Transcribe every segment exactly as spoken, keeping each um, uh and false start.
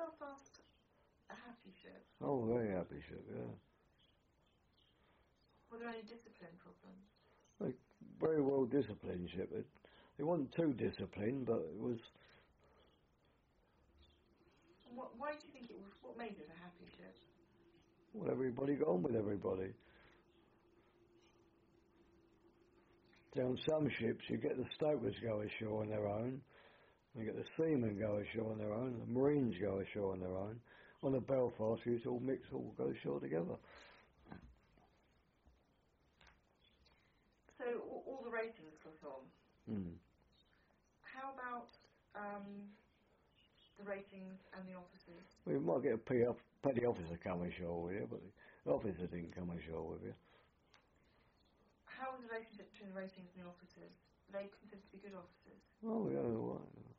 Belfast a happy ship? Oh, very happy ship, yeah. Were there any discipline problems? Like, very well disciplined ship. It, it wasn't too disciplined, but it was... And what, why do you think it was, what made it a happy ship? Well, everybody got on with everybody. On some ships, you get the stokers go ashore on their own, you get the seamen go ashore on their own, the marines go ashore on their own. On the Belfast, you all mix, all go ashore together. So all, all the ratings got on. Mm. How about um, the ratings and the officers? Well, you might get a petty officer come ashore with you, but the officer didn't come ashore with you. How was the relationship between the ratings and the officers? Were they considered to be good officers? Oh, yeah, right.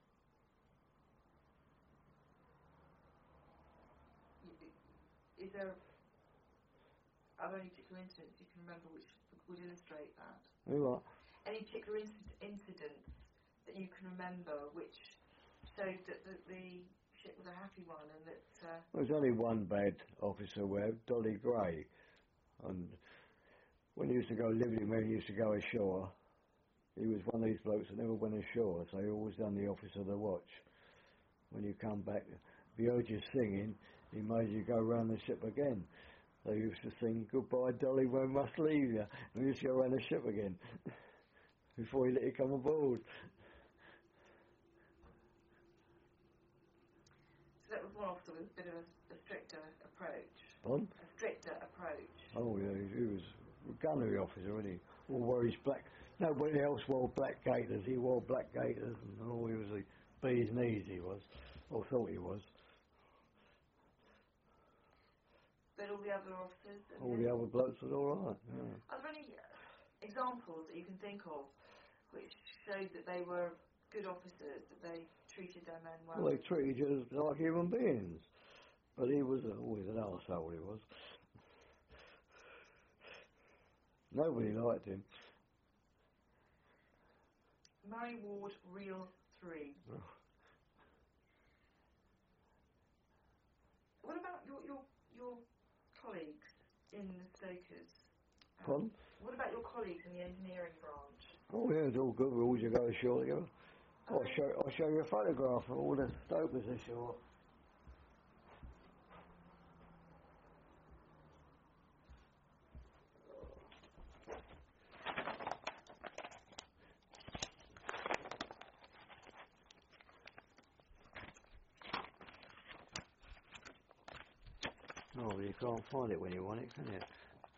Is there, are there any particular incidents you can remember which would illustrate that? What? Any particular inc- incidents that you can remember which showed that the, the ship was a happy one and that... Uh, There was only one bad officer we had, Dolly Gray. And when he used to go, Liberty Men used to go ashore, he was one of these blokes that never went ashore, so he always done the officer of the watch. When you come back, if he heard you singing, he made you go round the ship again. They used to sing, "Goodbye Dolly, we must leave you," and we used to go round the ship again before he let you come aboard. So that was one officer with a bit of a, a stricter approach. Pardon? A stricter approach. Oh yeah, he, he was a gunnery officer, wasn't he? All wore his black. Nobody else wore black gaiters. He wore black gaiters, and all he was the bee's knees. He was, or thought he was. But all the other officers. All the other blokes was all right. Yeah. Are there any examples that you can think of which showed that they were good officers, that they treated their men well? Well, they treated you like human beings. But he was always an arsehole, he was. Nobody liked him. Murray Ward, Reel three. Oh. What about your, your, your colleagues in the stokers? Um, Pardon? What about your colleagues in the engineering branch? Oh yeah, it's all good. We always go ashore together. I'll Okay. show, I'll show you a photograph of all the stokers ashore. Oh, you can't find it when you want it, can you?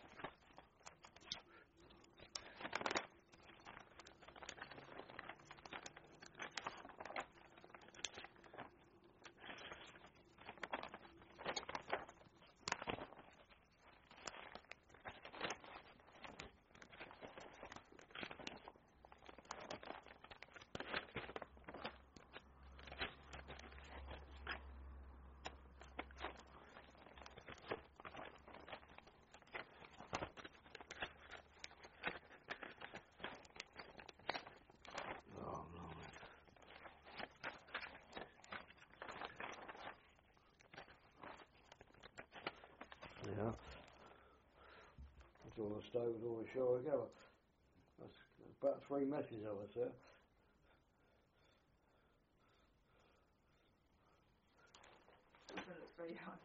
Oh, no. Yeah. That's all the stokers all ashore together. That's about three messes of us there. That looks very young.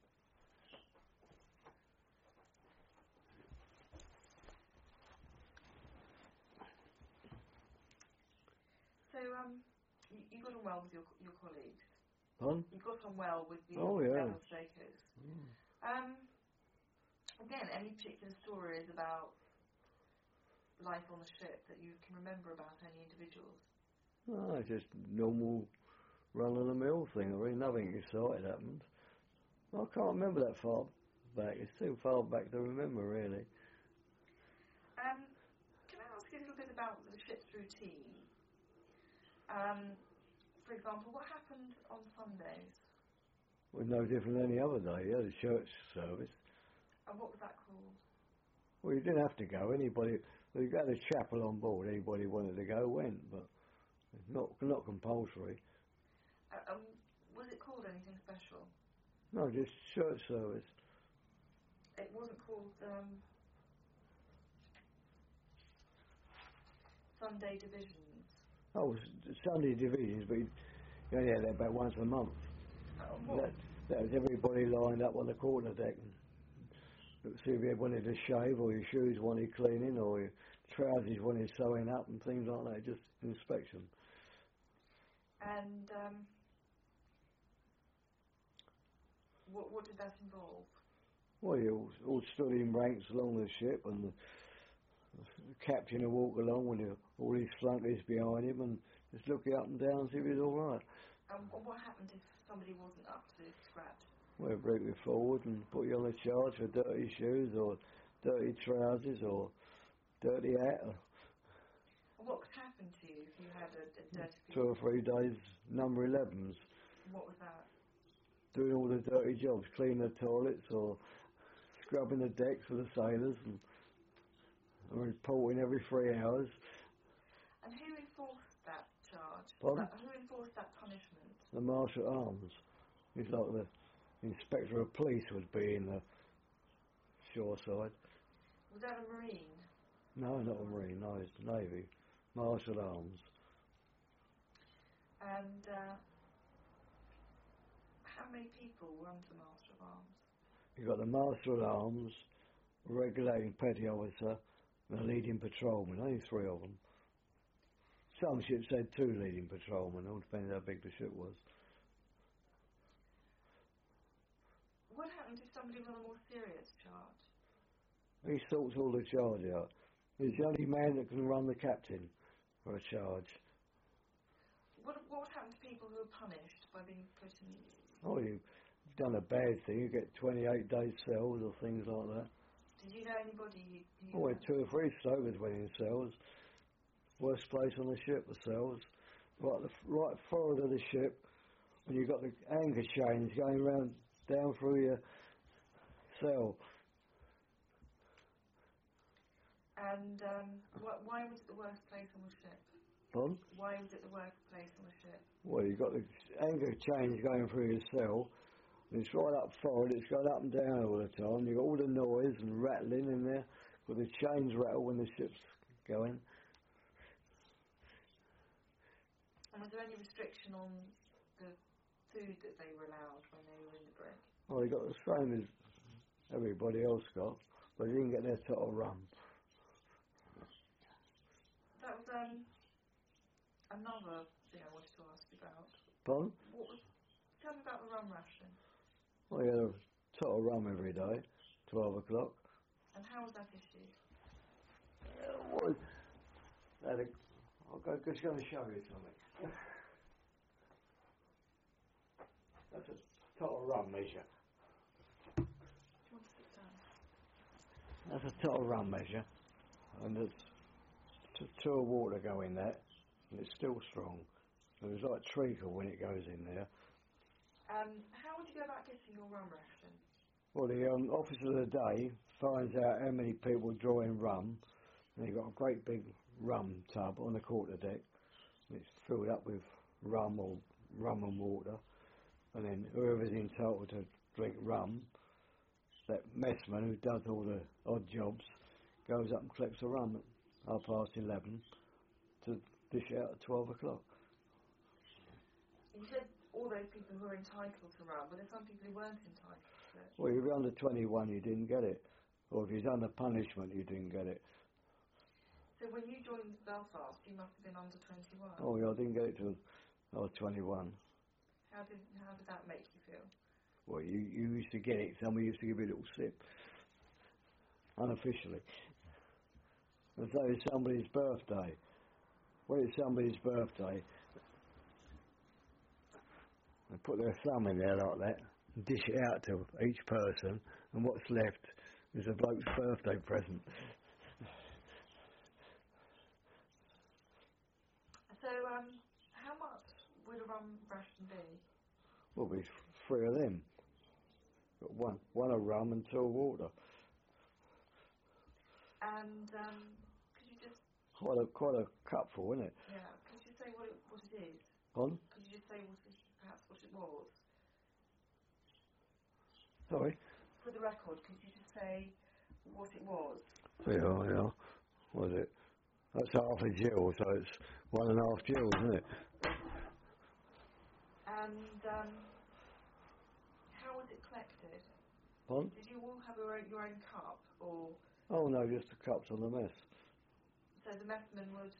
So, um, you, you got on well with your your colleagues. Pardon? You got on well with the Oh, yeah. fellow stokers. Mm. Um, again, any particular stories about life on the ship that you can remember about any individuals? No, it's just normal run-of-the-mill thing. Really nothing exciting happened. I can't remember that far back. It's too far back to remember, really. Um, can I ask you a little bit about the ship's routine? Um, for example, what happened on Sundays? Well, no different than any other day, yeah, the church service. And what was that called? Well, you didn't have to go. Anybody, well, you got a chapel on board. Anybody wanted to go went, but it's not not compulsory. Uh, um, Was it called anything special? No, just church service. It wasn't called um, Sunday divisions. Oh, s- Sunday divisions, but you only had that about once a month. Uh, what? That, that was everybody lined up on the quarter deck. And see if you wanted to shave, or your shoes wanted cleaning, or your trousers wanted sewing up, and things like that. Just inspection. And um, what, what did that involve? Well, you all, all stood in ranks along the ship, and the, the captain would walk along with you, all his flunkies behind him, and just look you up and down and see if he's all right. Um, what happened if somebody wasn't up to scratch? Well, bring you forward and put you on a charge for dirty shoes, or dirty trousers, or dirty hat. Or What could happen to you if you had a, a dirty piece? two or three days, number elevens, What was that? doing all the dirty jobs, cleaning the toilets, or scrubbing the decks for the sailors, and, and reporting every three hours. And who enforced that charge? Pardon? That, who enforced that punishment? The Marshal at Arms. He's like the Inspector of Police would be in the shore side. Was that a Marine? No, not a Marine, no, it's the Navy. Marshal at Arms. And uh, how many people were under the Master of Arms? You've got the Master at Arms, a regulating petty officer, and a leading patrolman. Only three of them. Some ships had two leading patrolmen, all depending how big the ship was. What happened if somebody was on a more serious charge? He sorts all the charge out. He's the only man that can run the captain for a charge. What, what would happen to people who were punished by being put in? Oh, you've done a bad thing, you get twenty-eight days cells or things like that. Did you know anybody who... who Oh, we had two or three stokers went in cells. Worst place on the ship, the cells. Right, the, right forward of the ship, when you've got the anchor chains going round down through your cell. And um, wh- why was it the worst place on the ship? Pardon? Why was it the worst place on the ship? Well, you've got the anchor chains going through your cell, and it's right up forward, it's going up and down all the time. You've got all the noise and rattling in there, but the chains rattle when the ship's going. And was there any restriction on the food that they were allowed when they were in the brig? Well, they got the same as everybody else got, but they didn't get their tot of rum. That was um, another thing I wanted to ask you about. Pardon? What was, tell me about the rum ration. Well, you had a tot of rum every day, twelve o'clock. And how was that issued? Uh, well, that a, I'll go, just going to show you something. That's a tot of rum measure. Do you want to sit down? That's a tot of rum measure, and there's t- two of water go in that, and it's still strong. It was like treacle when it goes in there. Um, how would you go about getting your rum ration? Well, the um, officer of the day finds out how many people draw in rum, and you've got a great big rum tub on the quarter deck. It's filled up with rum or rum and water, and then whoever's entitled to drink rum, that messman who does all the odd jobs, goes up and collects the rum at half past eleven to dish out at twelve o'clock. You said all those people who were entitled to rum, but there some people who weren't entitled to it. Well, if you're under twenty-one, you didn't get it, or if you're under punishment, you didn't get it. So when you joined Belfast, you must have been under twenty-one. Oh, yeah, I didn't get it till I was twenty-one. How did how did that make you feel? Well, you, you used to get it, somebody used to give you a little sip, unofficially. And so it's somebody's birthday. When it's somebody's birthday, they put their thumb in there like that, and dish it out to each person, and what's left is a bloke's birthday present. So, um, how much would a rum ration be? Well, there's three of them. Got one, one of rum and two of water. And um, could you just... Quite a quite a cupful, isn't it? Yeah, could you say what it, what it is? Pardon? Could you just say what it, perhaps what it was? Sorry? For the record, could you just say what it was? Yeah, yeah. Was it? That's half a gill, so it's one and a half gills, isn't it? And um, how was it collected? Pardon? Did you all have your own, your own cup, or? Oh no, just the cups on the mess. So the messman would.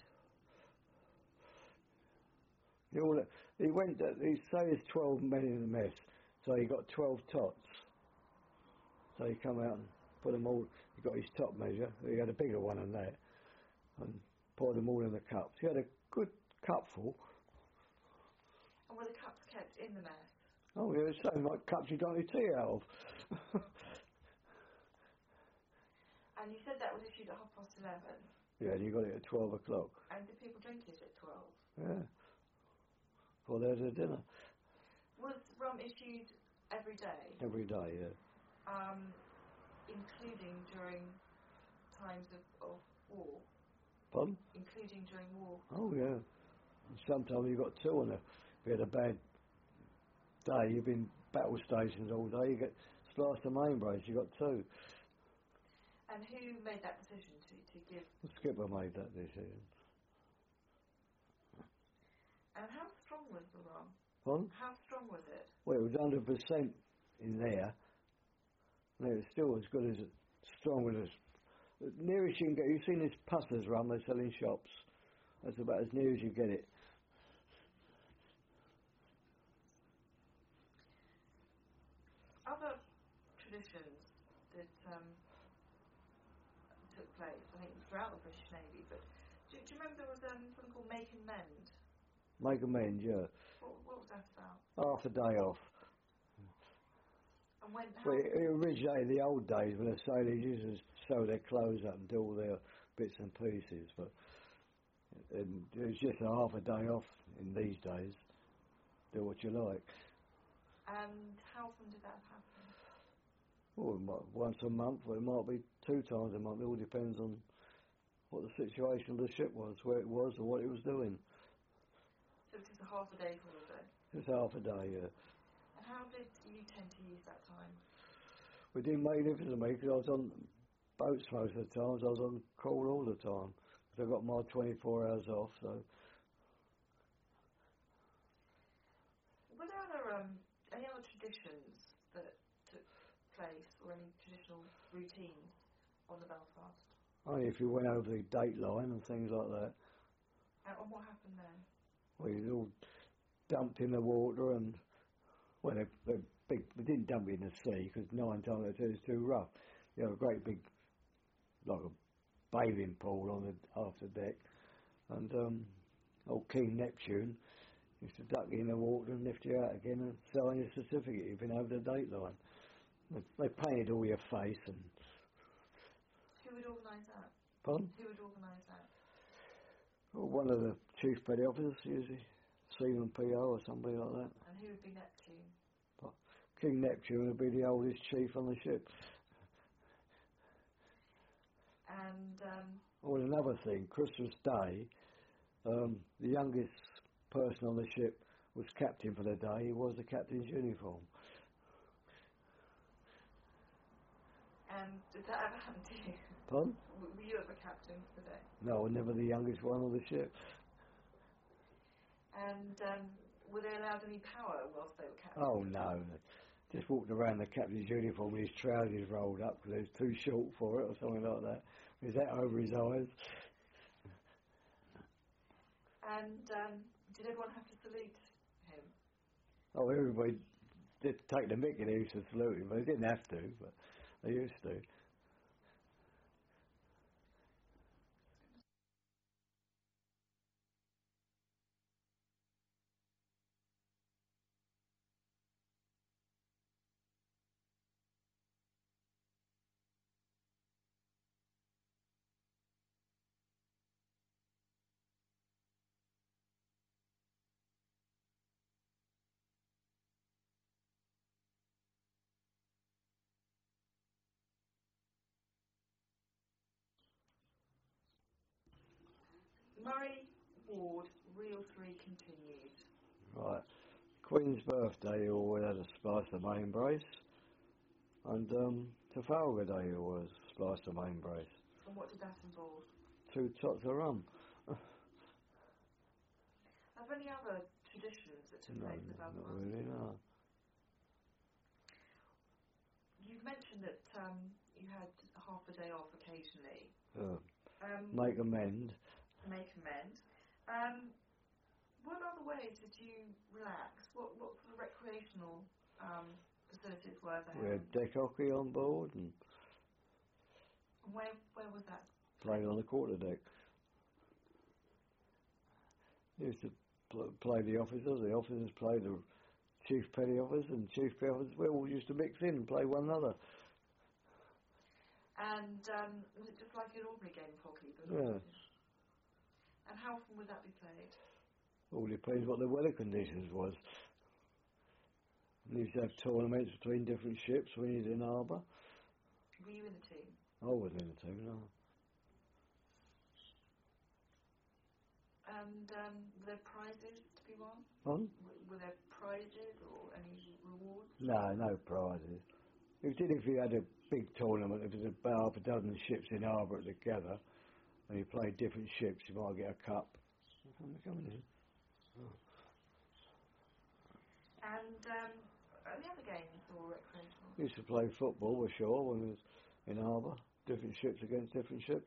He, all, he went. To, he say there's twelve men in the mess, so he got twelve tots. So he come out and put them all. He got his top measure. He had a bigger one than that, and poured them all in the cups. He had a good cupful. And were the cups kept in the mess? Oh yeah, the same like cups you drank your tea out of. And you said that was issued at half past eleven. Yeah, and you got it at twelve o'clock. And did people drink it at twelve? Yeah. Well, there's a dinner. Was rum issued every day? Every day, yeah. Um, including during times of, of war? Pardon? Including during war? Oh, yeah. And sometimes you got two on a... If you had a bad day, you've been battle stations all day, you get spliced the main brace, you got two. And who made that decision to, to give? The skipper made that decision. And how strong was the rum? Pardon? How strong was it? Well, it was one hundred percent in there. And it was still as good as, strong as, as nearest you can get. You've seen this Pusser's rum they sell in shops. That's about as near as you get it. Other traditions that um, took place, I think, throughout the British Navy, but do, do you remember there was um, something called Make and Mend? Make amends, yeah. What, what was that about? Half a day off. And when, how Well, it, it originated in the old days when the sailors used to sew their clothes up and do all their bits and pieces, but it, it was just a half a day off in these days. Do what you like. And how often did that happen? Well, it might, once a month, or it might be two times a month. It all depends on what the situation of the ship was, where it was, or what it was doing. So it was a half a day holiday? Just half a day, yeah. And how did you tend to use that time? We didn't make a difference to me because I was on boats most of the times. I was on call all the time. So I got my twenty-four hours off, so... Were there other, um, any other traditions that took place, or any traditional routines on the Belfast? Only if you went over the date line and things like that. And, and what happened then? Well, you all dumped in the water and... Well, they, they big, we didn't dump it in the sea because nine times out of ten it's too rough. You have a great big, like a bathing pool on the after deck, and um, old King Neptune used to duck you in the water and lift you out again and sign your certificate. You've been over the date line. They, they painted all your face and. Who would organise that? Pardon? Who would organise that? Well, one of the chief petty officers, usually Seaman P O or somebody like that. And who would be Neptune? King Neptune would be the oldest chief on the ship. And um, well, another thing, Christmas Day, um, the youngest person on the ship was captain for the day. He was the captain's uniform. And did that ever happen to you? Pardon? Were you ever captain for the day? No, never the youngest one on the ship. And um, were they allowed any power whilst they were captain? Oh no, just walked around the captain's uniform with his trousers rolled up because it was too short for it or something like that. With that over his eyes. And um, did everyone have to salute him? Oh, everybody did take the mick and they used to salute him, but they didn't have to, but they used to. Murray Ward, Reel three continued. Right. Queen's birthday, you always had a slice of main brace, and um, Trafalgar Day, you always slice of main brace. And what did that involve? Two tots of rum. Are there any other traditions that took No, place in not Balmoral? really, no. You've mentioned that um, you had half a day off occasionally. Uh, Um, make amend. make amends. Um, what other ways did you relax? What what sort of recreational um, facilities were there? We had deck hockey on board and And where where was that? played on the quarter deck. Used to pl- play the officers, the officers played the chief petty officers, and chief petty officers, we all used to mix in and play one another. And um, was it just like an ordinary game of hockey? But Yeah. And how often would that be played? All depends what the weather conditions was. We used to have tournaments between different ships when you was in harbour. Were you in the team? I wasn't in the team, no. And um, were there prizes to be won? Pardon? W- were there prizes or any rewards? No, no prizes. It did if you had a big tournament, if there's about half a dozen ships in harbour together, and you played different ships, you might get a cup. Something coming in. Oh. And um, any other games or recreational? Used to play football ashore when we was in harbour, different ships against different ships.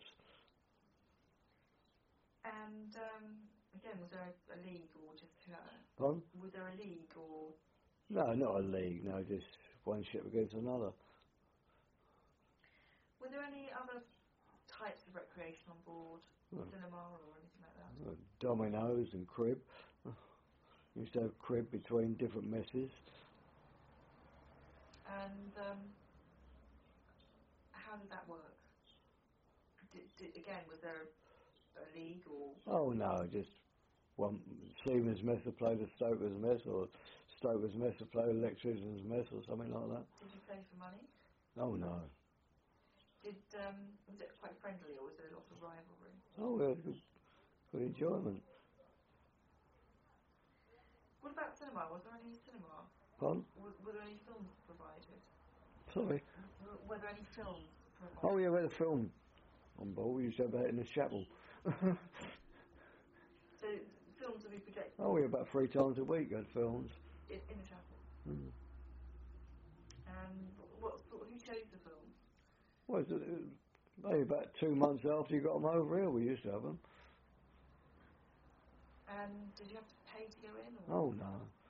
And um, again, was there a, a league or just uh, Pardon? was there a league or No, not a league, no, just one ship against another. were there any other types of recreation on board, Oh. cinema or anything like that? Uh, dominoes and crib. Used to have crib between different messes. And um, how did that work? Did, did, again, was there a, a league or Oh no, just one seaman's mess would play the stoker's mess, or stoker's mess would play the electrician's mess, or something like that. did you play for money? Oh no. Did um, was it quite friendly or was there a lot of rivalry? Oh, we had good, good enjoyment. What about cinema? Was there any cinema? Pardon? Were, were there any films provided? Sorry. Were, were there any films provided? Oh yeah, we had a film on board. We used to have that in the chapel. So films would be projected Oh, we had about three times a week had films. in, in the chapel. Mm. And what sort? Who chose the films? Well, it was, it was maybe about two months after you got them over here, we used to have them. And did you have to pay to go in? Or? Oh no.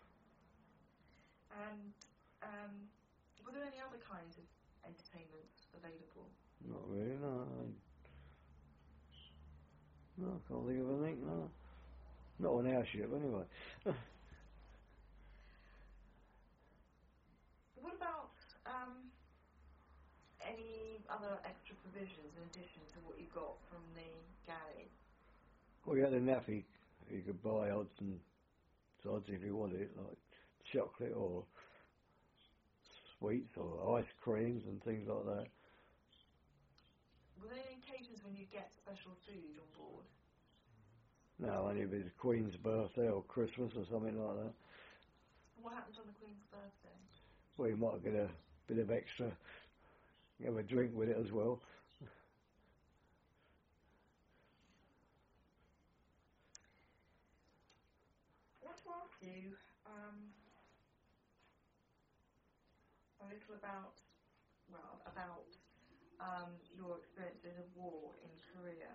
And um, were there any other kinds of entertainments available? Not really, no. No, I can't think of anything, no. Not on our ship, anyway. What about um, any other extra provisions in addition to what you got from the galley? Well, you had a nappy. You could buy odds and sods if you wanted, like chocolate or sweets or ice creams and things like that. Were there any occasions when you get special food on board? No, only if it's Queen's birthday or Christmas or something like that. What happened on the Queen's birthday? Well, you might get a bit of extra, you have a drink with it as well. I want to ask you um, a little about, well, about um, your experiences of war in Korea.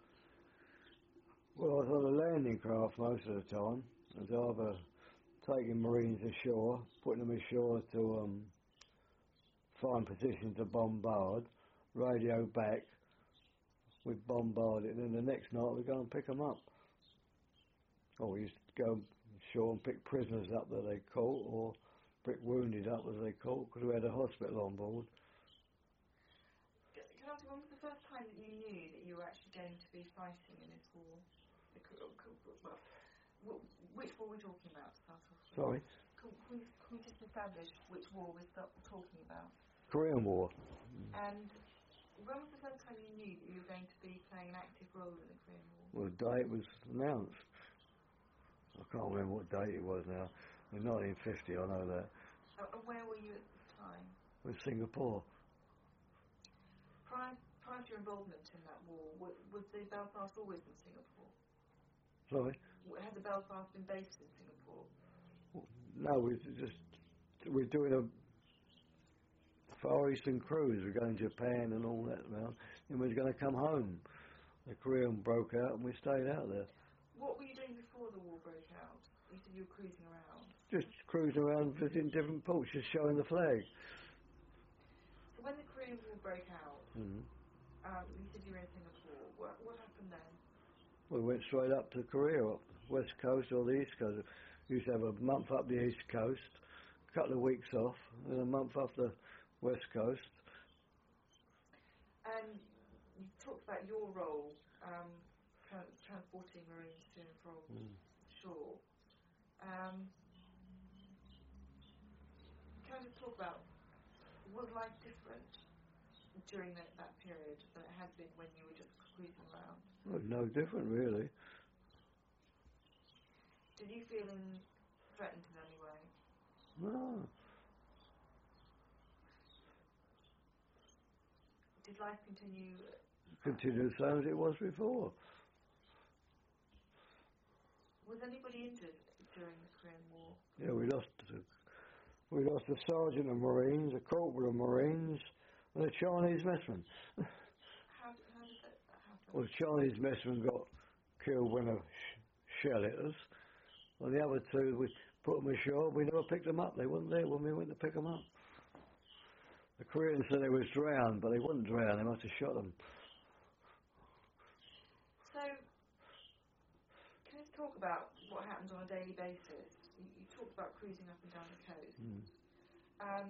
Well, I was on a landing craft most of the time. I was either taking Marines ashore, putting them ashore to um, find positions to bombard, radio back, we'd bombard it, and then the next night we'd go and pick them up. Or we used to go ashore and pick prisoners up that they caught, or pick wounded up as they caught, because we had a hospital on board. Can I ask, when was the first time that you knew that you were actually going to be fighting in this war? The, well, which war we're talking about, to start off with? Sorry? Can we, can we just establish which war we're start talking about? Korean War. And when was the first time you knew that you were going to be playing an active role in the Korean War? Well, the day it was announced. I can't remember what date it was now. In nineteen fifty, I know that. Uh, and where were you at the time? With Singapore. Prior, prior to your involvement in that war, was, was the Belfast always in Singapore? Sorry? Had the Belfast been based in Singapore? No, we just we're doing a Far Eastern cruise. We're going to Japan and all that now. And we was going to come home. The Korean broke out and we stayed out there. What were you doing before the war broke out? You said you were cruising around. Just cruising around, visiting different ports, just showing the flag. So when the Korean War broke out, Mm-hmm. um, you said you were in Singapore. What, what happened then? We went straight up to Korea, up the west coast or the east coast. We used to have a month up the east coast, a couple of weeks off, and a month up the west coast. And you talked about your role, um, trans- transporting Marines to and from Mm. shore. Um, can I just talk about, was life different during that, that period than it had been when you were just cruising around? Well, no different, really. Did you feel in, threatened in any way? No. Did life continue? Continue the same as it was before. Was anybody injured during the Korean War? Yeah, we lost we lost a sergeant of Marines, a corporal of Marines, and a Chinese messman. How, did- how did that happen? Well, the Chinese messman got killed when a sh- shell hit us. Well, the other two, we put them ashore. We never picked them up. They weren't there when we went to pick them up. The Koreans said they was drowned, but they weren't drowned. They must have shot them. So, can you talk about what happens on a daily basis? You, you talked about cruising up and down the coast. Mm. Um,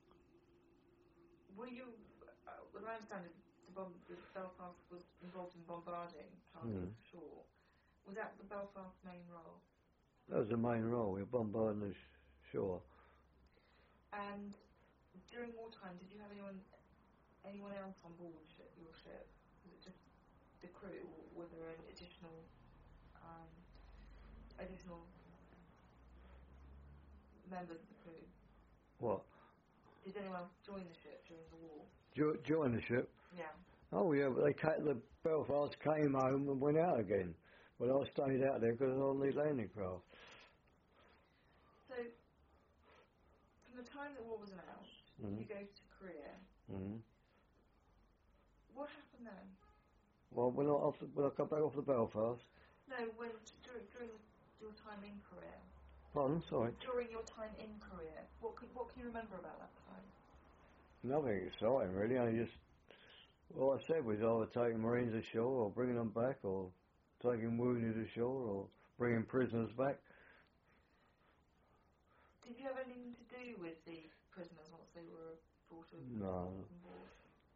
were you, uh, as I understand it, the, bomb, the Belfast was involved in bombarding targets Mm. ashore. Was that the Belfast main role? That was the main role. We were bombarding the sh- shore. And during wartime, did you have anyone anyone else on board ship, your ship? Was it just the crew, or were there any additional um, additional members of the crew? What? Did anyone else join the ship during the war? Jo- join the ship? Yeah. Oh, yeah, but they ca- the Belfast came home and went out again. Well, I stayed out there because I was on the landing craft. So, from the time the war was announced, Mm. you go to Korea. Mm. What happened then? Well, when I, after, when I got back off the Belfast... No, when during, during your time in Korea. Pardon, sorry. During your time in Korea, what could, what can you remember about that time? Nothing exciting, really. I just... All I said was either taking Marines ashore or bringing them back, or taking wounded ashore or bringing prisoners back. Did you have anything to do with the prisoners once they were brought on No. board?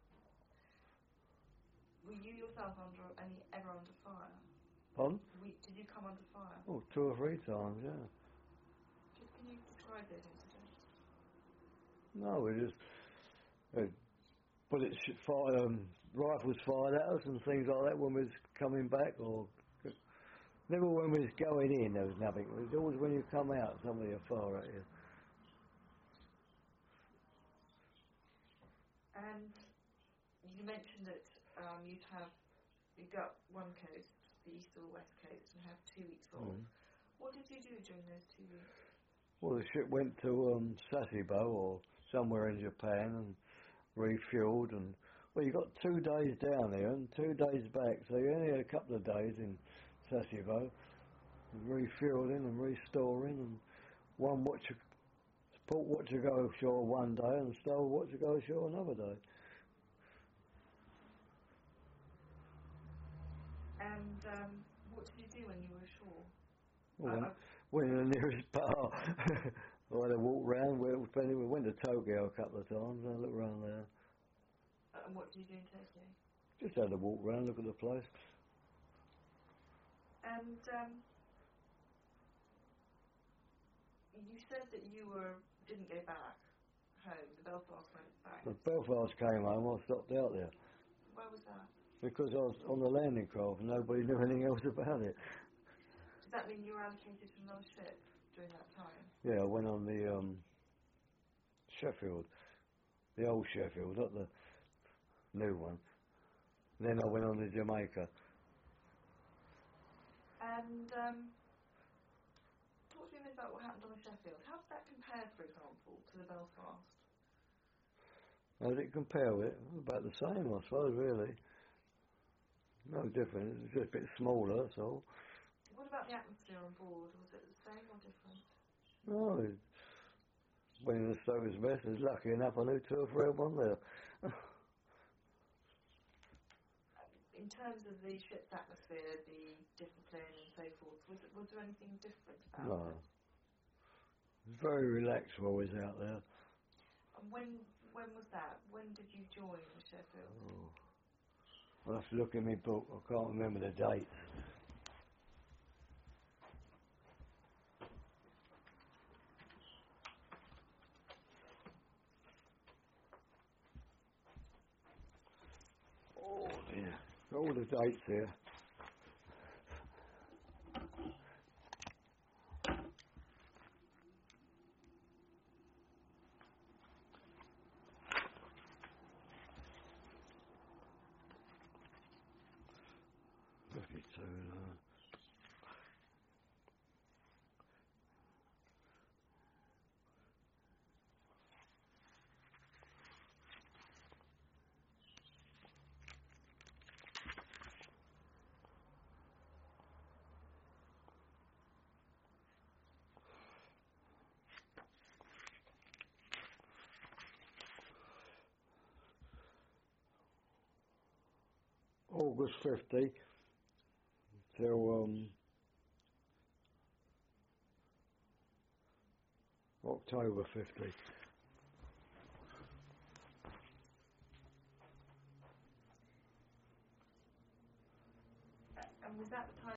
Were you yourself under any ever under fire? Pardon? Were, did you come under fire? Oh, two or three times, yeah. Just can you describe those incidents? No, we just... Uh, bullets sh- fired, um, rifles fired at us and things like that when we was coming back, or... Never when we was going in, there was nothing. It was always when you come out, somebody would fire at you. And you mentioned that um, you'd have, you'd go up one coast, the east or west coast, and have two weeks off. Mm. What did you do during those two weeks? Well, the ship went to um, Sasebo or somewhere in Japan and refueled, and well, you got two days down there and two days back, so you only had a couple of days in Sasebo, refueling and restoring, and one watch, port watch to go ashore one day and stove watch to go ashore another day. And um, what did you do when you were ashore? Well, I, went, I, went in the nearest bar. I had a walk round. We we went to Tokyo a couple of times. I looked around there. and what did you do in Tokyo? Just had a walk round, look at the place. And um, you said that you were didn't go back home. The Belfast went back. When Belfast came home, I stopped out there Where was that? because I was on the landing craft and nobody knew anything else about it. Does that mean you were allocated to another ship? during that time? Yeah, I went on the um, Sheffield, the old Sheffield, not the new one. Then I went on to Jamaica. And um, talk to me a bit about what happened on the Sheffield. How did that compare, for example, to the Belfast? How did it compare with it? About the same, I suppose, really. No different. It's just a bit smaller, that's all. What about the atmosphere on board? Was it the same or different? No, it, when the Stokers Best, I was lucky enough I knew two or three of them there. In terms of the ship's atmosphere, the discipline and so forth, was, it, was there anything different about No. it? It was very relaxed while I was out there. And when when was that? When did you join the Sheffield? Oh. I'll have to look in my book. I can't remember the dates. Oh dear. All the dates here. fifty-two, no. August fifty till um, October fifty. And was that the time